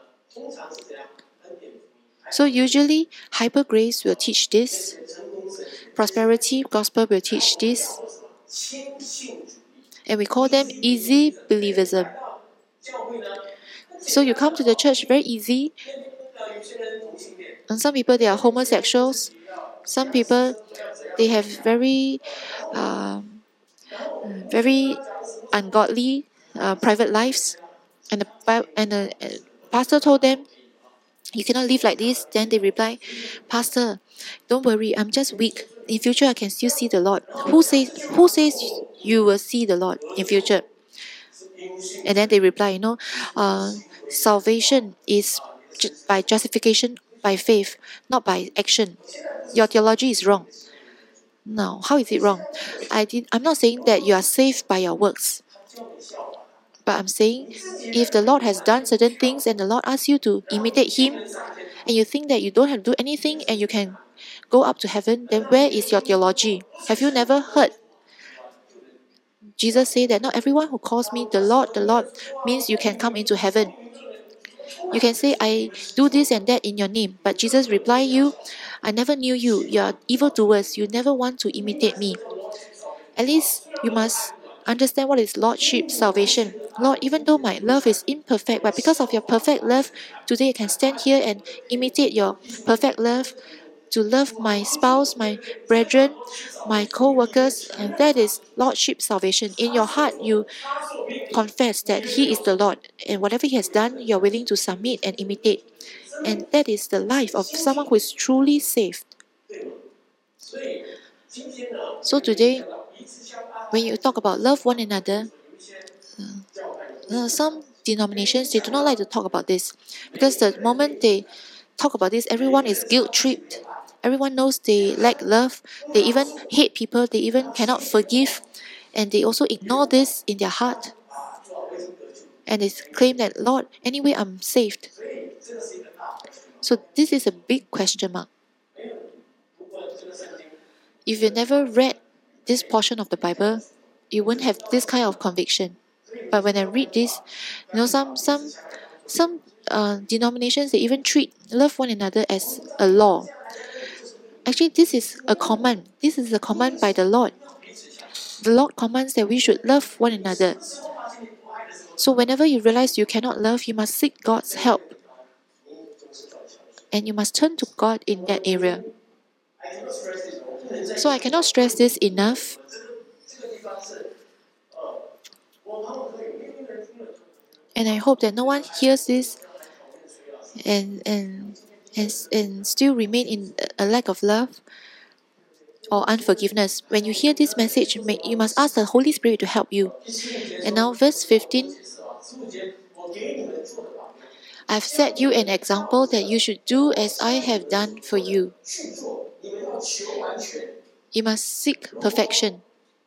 So usually, Hyper Grace will teach this. Prosperity Gospel will teach this. And we call them easy believism. So you come to the church very easy. And some people, they are homosexuals. Some people, they have very, uh, very ungodly uh, private lives. And the, and the uh, pastor told them, you cannot live like this. Then they reply, Pastor, don't worry, I'm just weak. In future, I can still see the Lord. Who says, who says you will see the Lord in future? And then they reply, you know, uh, salvation is ju- by justification by faith, not by action. Your theology is wrong. No, how is it wrong? I did, I'm not saying that you are saved by your works. But I'm saying, if the Lord has done certain things and the Lord asks you to imitate Him, and you think that you don't have to do anything and you can go up to heaven, then where is your theology? Have you never heard Jesus say that not everyone who calls me the Lord, the Lord means you can come into heaven? You can say, I do this and that in your name. But Jesus reply you, I never knew you. You are evildoers. You never want to imitate me. At least you must understand what is Lordship salvation. Lord, even though my love is imperfect, but because of your perfect love, today I can stand here and imitate your perfect love to love my spouse, my brethren, my co-workers, and that is Lordship salvation. In your heart, you confess that He is the Lord, and whatever He has done, you are willing to submit and imitate. And that is the life of someone who is truly saved. So today, when you talk about love one another, uh, some denominations, they do not like to talk about this, because the moment they talk about this, everyone is guilt-tripped. Everyone knows they lack love. They even hate people. They even cannot forgive. And they also ignore this in their heart. And they claim that, Lord, anyway, I'm saved. So this is a big question mark. If you never read this portion of the Bible, you won't have this kind of conviction. But when I read this, you know, some some some uh, denominations, they even treat love one another as a law. Actually, this is a command. This is a command by the Lord. The Lord commands that we should love one another. So whenever you realize you cannot love, you must seek God's help. And you must turn to God in that area. So I cannot stress this enough. And I hope that no one hears this and and and, and still remain in a lack of love or unforgiveness. When you hear this message, you must ask the Holy Spirit to help you. And now verse fifteen. I've set you an example that you should do as I have done for you. You must seek perfection.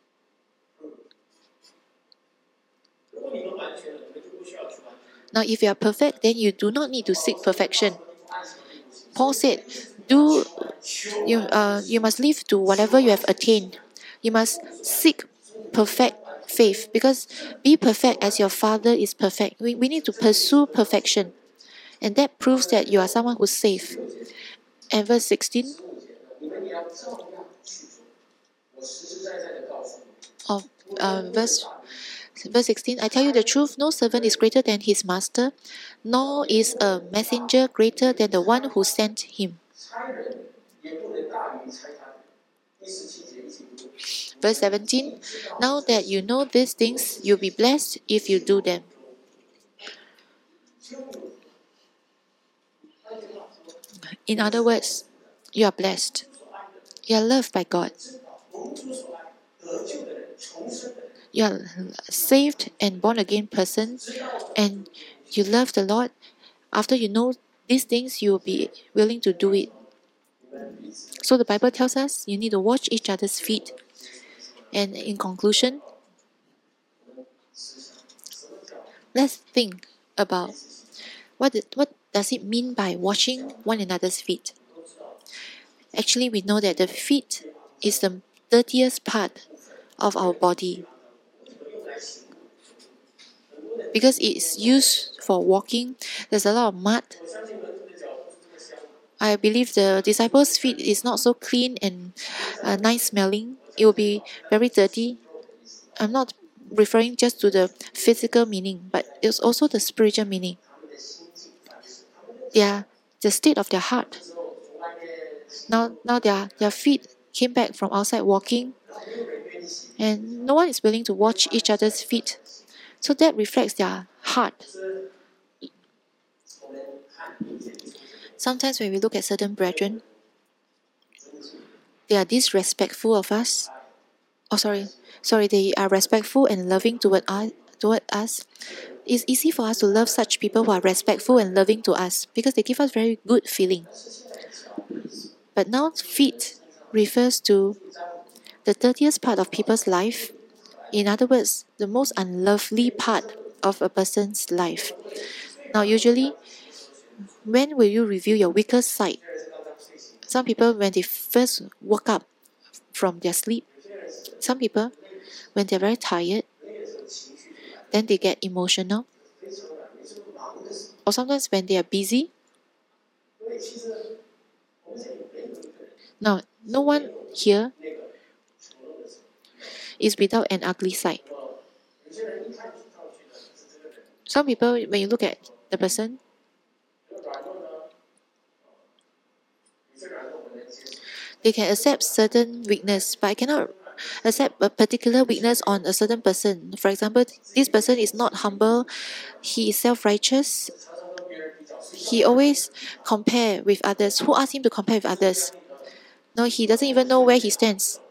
Now, if you are perfect, then you do not need to seek perfection. Paul said, "Do you uh, you must live to whatever you have attained. You must seek perfect faith, because be perfect as your Father is perfect." We, we need to pursue perfection, and that proves that you are someone who's safe. And verse sixteen of uh, verse. Verse sixteen, I tell you the truth, no servant is greater than his master, nor is a messenger greater than the one who sent him. Verse seventeen, now that you know these things, you'll be blessed if you do them. In other words, you are blessed. You are loved by God. You are saved and born again person, and you love the Lord. After you know these things, you will be willing to do it. So the Bible tells us you need to watch each other's feet. And in conclusion, Let's think about what, it, what does it mean by washing one another's feet. Actually, we know that the feet is the dirtiest part of our body because it's used for walking. There's a lot of mud. I believe the disciples' feet is not so clean and uh, nice smelling. It will be very dirty. I'm not referring just to the physical meaning, but it's also the spiritual meaning. Their the state of their heart. Now, now their their feet came back from outside walking, and no one is willing to watch each other's feet. So that reflects their heart. Sometimes when we look at certain brethren, they are disrespectful of us. Oh, sorry, sorry, they are respectful and loving toward us. Toward us. It's easy for us to love such people who are respectful and loving to us because they give us very good feeling. But now, feet refers to the dirtiest part of people's life. In other words, the most unlovely part of a person's life. Now, usually, when will you reveal your weakest side? Some people, when they first woke up from their sleep, some people, when they're very tired, then they get emotional. Or sometimes when they are busy. Now, no one here is without an ugly side. Some people, when you look at the person, they can accept certain weakness, but I cannot accept a particular weakness on a certain person. For example, this person is not humble, he is self-righteous, he always compare with others. Who asked him to compare with others? No, he doesn't even know where he stands.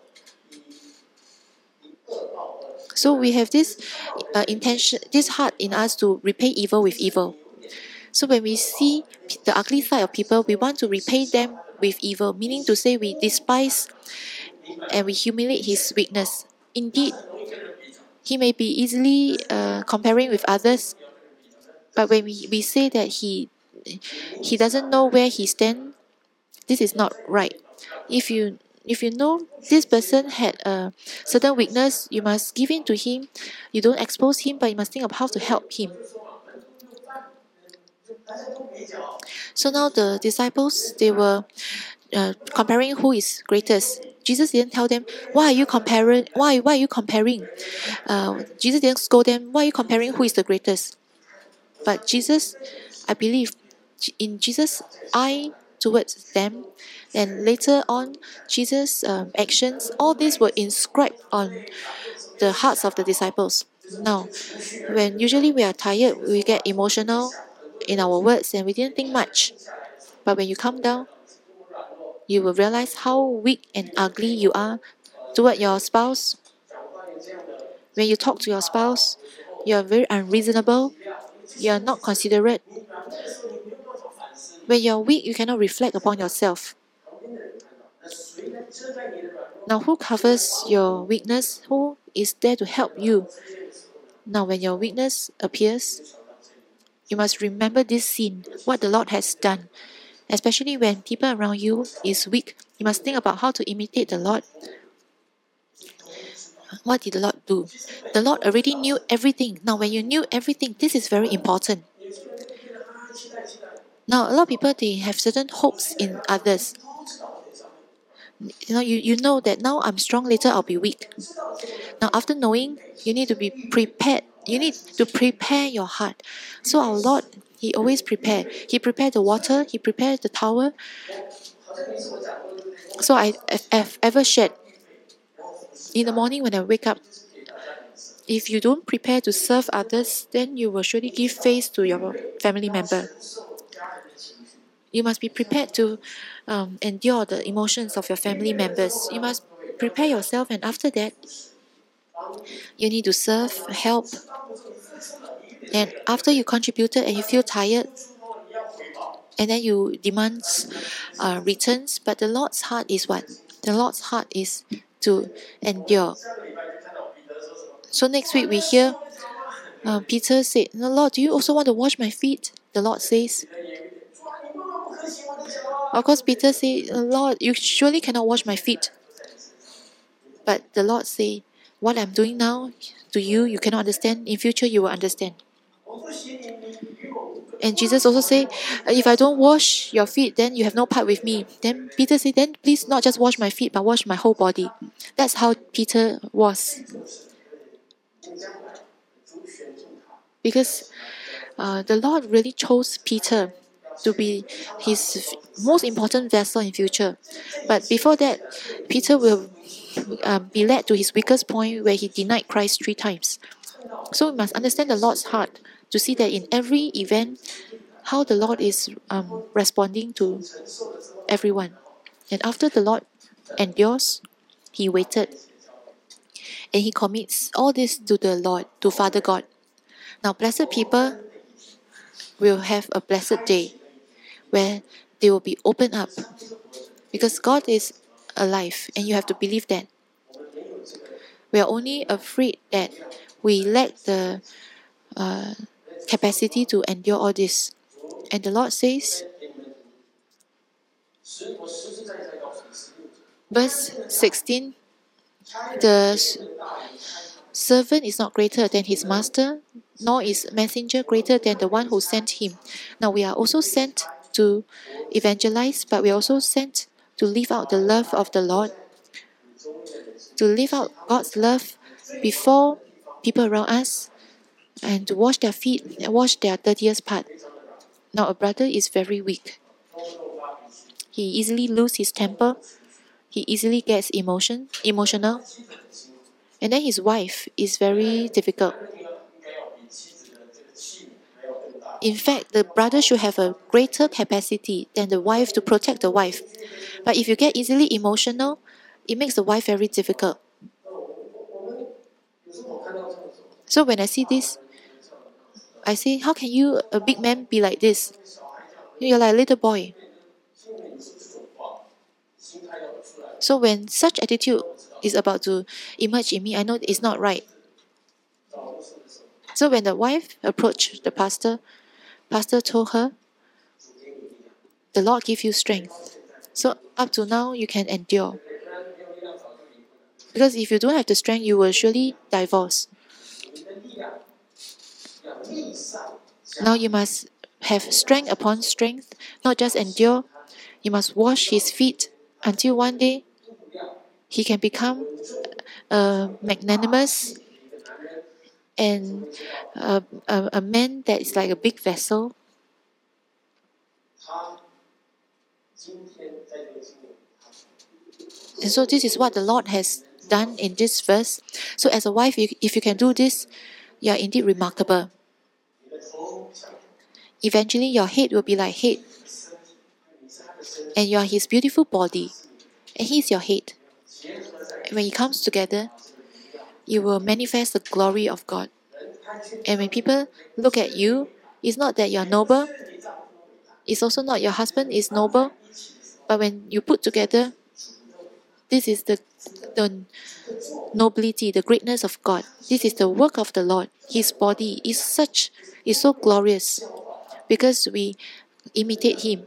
So we have this uh, intention, this heart in us to repay evil with evil. So when we see the ugly side of people, we want to repay them with evil, meaning to say we despise and we humiliate his weakness. Indeed, he may be easily uh, comparing with others, but when we, we say that he he doesn't know where he stands, this is not right. If you if you know this person had a certain weakness, you must give in to him. You don't expose him, but you must think of how to help him. So now the disciples, they were uh, comparing who is greatest. Jesus didn't tell them, why are you comparing? Why why are you comparing? Uh, Jesus didn't scold them. Why are you comparing who is the greatest? But Jesus, I believe, in Jesus' eye towards them, and later on, Jesus' um, actions, all these were inscribed on the hearts of the disciples. Now, when usually we are tired, we get emotional in our words and we didn't think much. But when you come down, you will realize how weak and ugly you are toward your spouse. When you talk to your spouse, you are very unreasonable, you are not considerate. When you are weak, you cannot reflect upon yourself. Now, who covers your weakness? Who is there to help you? Now, when your weakness appears, you must remember this scene, what the Lord has done. Especially when people around you is weak, you must think about how to imitate the Lord. What did the Lord do? The Lord already knew everything. Now, when you knew everything, this is very important. Now, a lot of people, they have certain hopes in others. You know, you, you know that now I'm strong, later I'll be weak. Now, after knowing, you need to be prepared. You need to prepare your heart. So our Lord, He always prepared. He prepared the water, He prepared the towel. So I have ever shared, in the morning when I wake up, if you don't prepare to serve others, then you will surely give face to your family member. You must be prepared to um, endure the emotions of your family members. You must prepare yourself, and after that, you need to serve, help. And after you contributed and you feel tired, and then you demand uh, returns, but the Lord's heart is what? The Lord's heart is to endure. So next week we hear Uh, Peter said, "No, Lord, do you also want to wash my feet?" The Lord says, of course, Peter said, "Lord, you surely cannot wash my feet." But the Lord said, "What I'm doing now to you, you cannot understand. In future, you will understand." And Jesus also said, "If I don't wash your feet, then you have no part with me." Then Peter said, "Then please not just wash my feet, but wash my whole body." That's how Peter was. Because uh, the Lord really chose Peter to be his most important vessel in future. But before that, Peter will uh, be led to his weakest point where he denied Christ three times. So we must understand the Lord's heart to see that in every event, how the Lord is um, responding to everyone. And after the Lord endures, he waited. And he commits all this to the Lord, to Father God. Now, blessed people will have a blessed day where they will be opened up because God is alive and you have to believe that. We are only afraid that we lack the uh, capacity to endure all this. And the Lord says, verse sixteen, the servant is not greater than his master, nor is messenger greater than the one who sent him. Now we are also sent to evangelize, but we are also sent to live out the love of the Lord, to live out God's love before people around us, and to wash their feet and wash their dirtiest part. Now a brother is very weak. He easily loses his temper. He easily gets emotion, emotional. And then his wife is very difficult. In fact, the brother should have a greater capacity than the wife to protect the wife. But if you get easily emotional, it makes the wife very difficult. So when I see this, I say, how can you, a big man, be like this? You're like a little boy. So when such attitude is about to emerge in me, I know it's not right. So when the wife approached the pastor, pastor told her, the Lord give you strength. So up to now, you can endure. Because if you don't have the strength, you will surely divorce. Now you must have strength upon strength, not just endure. You must wash his feet until one day he can become uh, magnanimous and a, a, a man that is like a big vessel. And so this is what the Lord has done in this verse. So as a wife, if you can do this, you are indeed remarkable. Eventually, your head will be like head. And you are his beautiful body. And he's your head. And when it comes together, you will manifest the glory of God. And when people look at you, it's not that you are noble. It's also not your husband is noble. But when you put together, this is the, the nobility, the greatness of God. This is the work of the Lord. His body is such, is so glorious because we imitate him.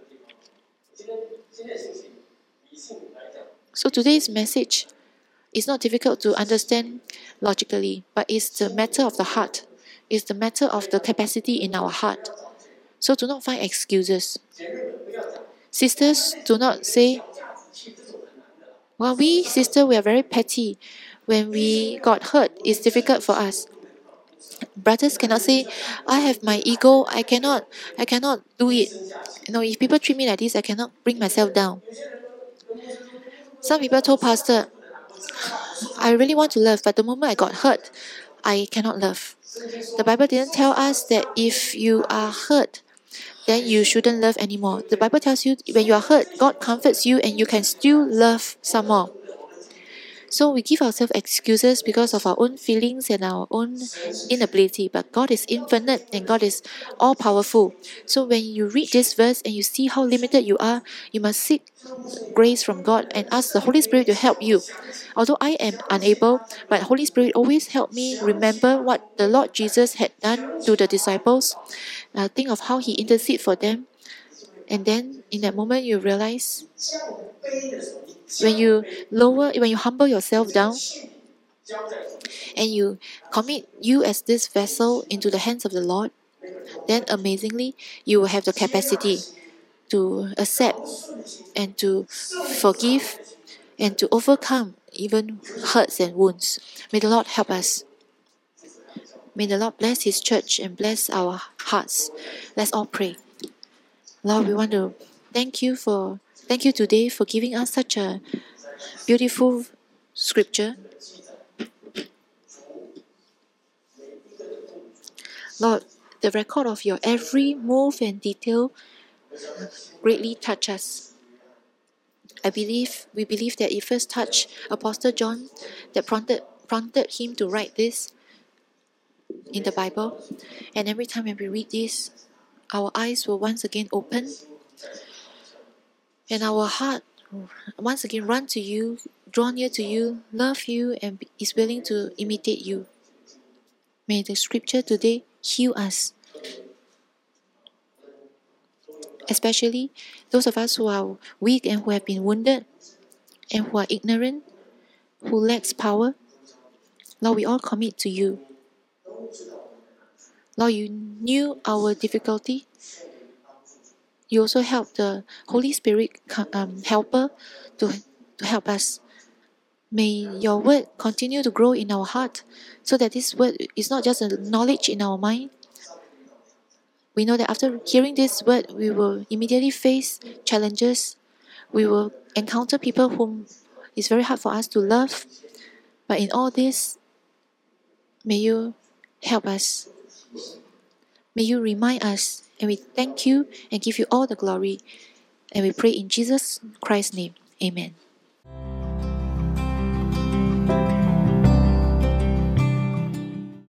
So today's message is not difficult to understand logically, but it's the matter of the heart. It's the matter of the capacity in our heart. So do not find excuses. Sisters, do not say, well, we, sister, we are very petty. When we got hurt, it's difficult for us. Brothers cannot say, I have my ego, I cannot, I cannot do it. You know, if people treat me like this, I cannot bring myself down. Some people told pastor, I really want to love, but the moment I got hurt, I cannot love. The Bible didn't tell us that if you are hurt, then you shouldn't love anymore. The Bible tells you when you are hurt, God comforts you and you can still love some more. So we give ourselves excuses because of our own feelings and our own inability. But God is infinite and God is all powerful. So when you read this verse and you see how limited you are, you must seek grace from God and ask the Holy Spirit to help you. Although I am unable, but Holy Spirit always help me remember what the Lord Jesus had done to the disciples. Uh, think of how He interceded for them. And then in that moment you realize, when you lower, when you humble yourself down, and you commit you as this vessel into the hands of the Lord, then amazingly you will have the capacity to accept and to forgive and to overcome even hurts and wounds. May the Lord help us. May the Lord bless His church and bless our hearts. Let's all pray. Lord, we want to thank you for thank you today for giving us such a beautiful scripture. Lord, the record of your every move and detail greatly touch us. I believe we believe that it first touched Apostle John, that prompted prompted him to write this in the Bible. And every time when we read this, our eyes will once again open, and our heart once again run to you, draw near to you, love you, and is willing to imitate you. May the scripture today heal us, especially those of us who are weak and who have been wounded and who are ignorant, who lacks power. Lord, we all commit to you. Lord, you knew our difficulty. You also help the Holy Spirit um, helper to, to help us. May your word continue to grow in our heart, so that this word is not just a knowledge in our mind. We know that after hearing this word, we will immediately face challenges. We will encounter people whom it's very hard for us to love. But in all this, may you help us. May you remind us, and we thank you and give you all the glory. And we pray in Jesus Christ's name. Amen.